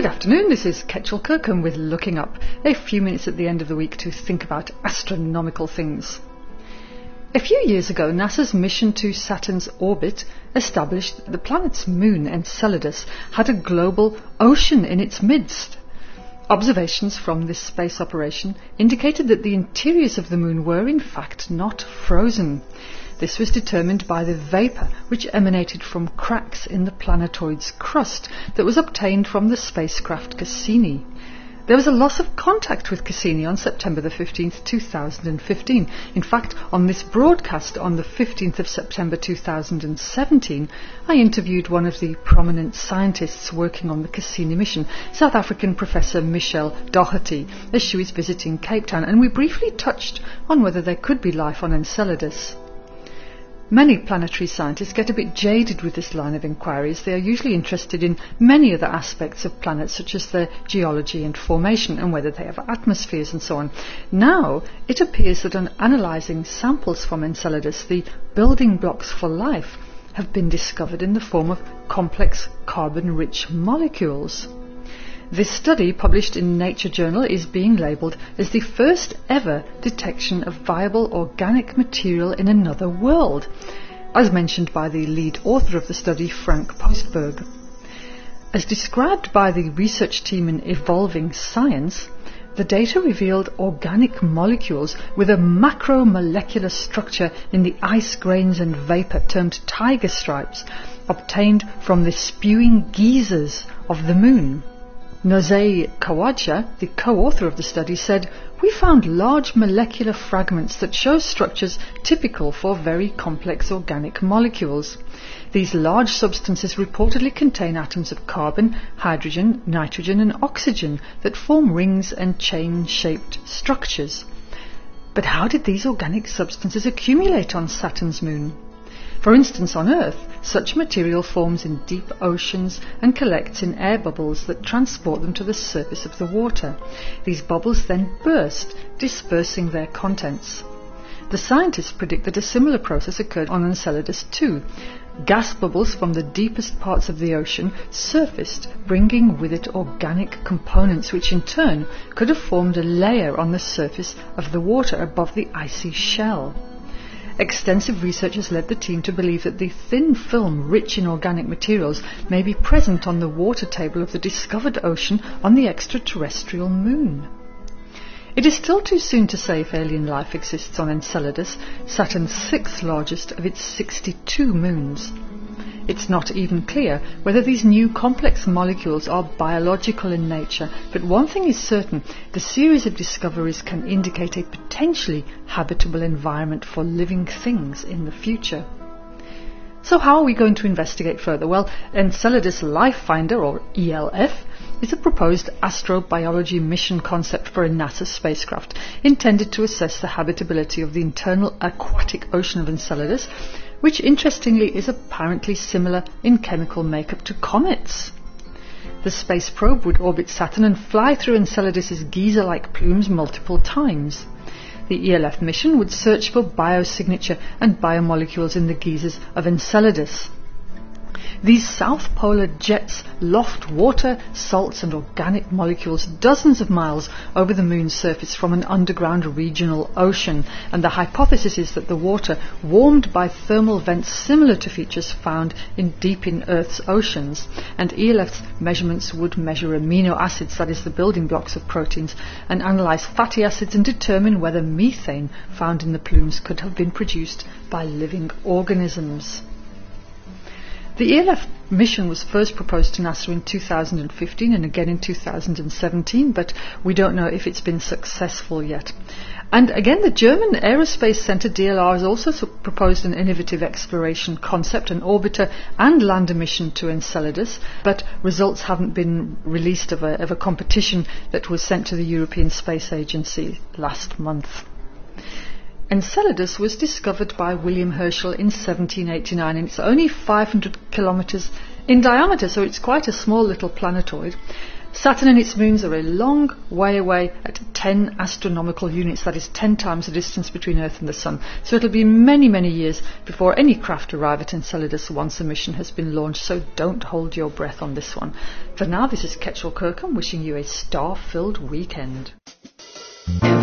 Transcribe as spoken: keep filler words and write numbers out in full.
Good afternoon, this is Ketchel Kirkham with Looking Up, a few minutes at the end of the week to think about astronomical things. A few years ago, NASA's mission to Saturn's orbit established that the planet's moon, Enceladus, had a global ocean in its midst. Observations from this space operation indicated that the interiors of the moon were in fact not frozen. This was determined by the vapour which emanated from cracks in the planetoid's crust that was obtained from the spacecraft Cassini. There was a loss of contact with Cassini on September the fifteenth, two thousand fifteen. In fact, on this broadcast on the fifteenth of September two thousand seventeen, I interviewed one of the prominent scientists working on the Cassini mission, South African Professor Michelle Doherty, as she was visiting Cape Town, and we briefly touched on whether there could be life on Enceladus. Many planetary scientists get a bit jaded with this line of inquiries. They are usually interested in many other aspects of planets, such as their geology and formation, and whether they have atmospheres and so on. Now, it appears that on analysing samples from Enceladus, the building blocks for life have been discovered in the form of complex carbon-rich molecules. This study, published in Nature Journal, is being labelled as the first ever detection of viable organic material in another world, as mentioned by the lead author of the study, Frank Postberg. As described by the research team in Evolving Science, the data revealed organic molecules with a macromolecular structure in the ice grains and vapour termed tiger stripes, obtained from the spewing geysers of the moon. Nozay Kawaja, the co-author of the study, said, "We found large molecular fragments that show structures typical for very complex organic molecules. These large substances reportedly contain atoms of carbon, hydrogen, nitrogen and oxygen that form rings and chain-shaped structures." But how did these organic substances accumulate on Saturn's moon? For instance, on Earth, such material forms in deep oceans and collects in air bubbles that transport them to the surface of the water. These bubbles then burst, dispersing their contents. The scientists predict that a similar process occurred on Enceladus too. Gas bubbles from the deepest parts of the ocean surfaced, bringing with it organic components which in turn could have formed a layer on the surface of the water above the icy shell. Extensive research has led the team to believe that the thin film rich in organic materials may be present on the water table of the discovered ocean on the extraterrestrial moon. It is still too soon to say if alien life exists on Enceladus, Saturn's sixth largest of its sixty-two moons. It's not even clear whether these new complex molecules are biological in nature, but one thing is certain: the series of discoveries can indicate a potentially habitable environment for living things in the future. So how are we going to investigate further? Well, Enceladus Life Finder, or E L F, is a proposed astrobiology mission concept for a NASA spacecraft intended to assess the habitability of the internal aquatic ocean of Enceladus, which interestingly is apparently similar in chemical makeup to comets. The space probe would orbit Saturn and fly through Enceladus's geyser-like plumes multiple times. The E L F mission would search for biosignature and biomolecules in the geysers of Enceladus. These south polar jets loft water, salts and organic molecules dozens of miles over the moon's surface from an underground regional ocean, and the hypothesis is that the water, warmed by thermal vents similar to features found in deep in Earth's oceans, and E L F's measurements would measure amino acids, that is the building blocks of proteins, and analyse fatty acids and determine whether methane found in the plumes could have been produced by living organisms. The E L F mission was first proposed to NASA in two thousand fifteen and again in two thousand seventeen, but we don't know if it's been successful yet. And again, the German Aerospace Centre D L R has also proposed an innovative exploration concept, an orbiter and lander mission to Enceladus, but results haven't been released of a, of a competition that was sent to the European Space Agency last month. Enceladus was discovered by William Herschel in seventeen eighty-nine, and it's only five hundred kilometres in diameter, so it's quite a small little planetoid. Saturn and its moons are a long way away at ten astronomical units, that is ten times the distance between Earth and the Sun. So it'll be many, many years before any craft arrive at Enceladus once a mission has been launched, so don't hold your breath on this one. For now, this is Ketchel Kirkham wishing you a star-filled weekend.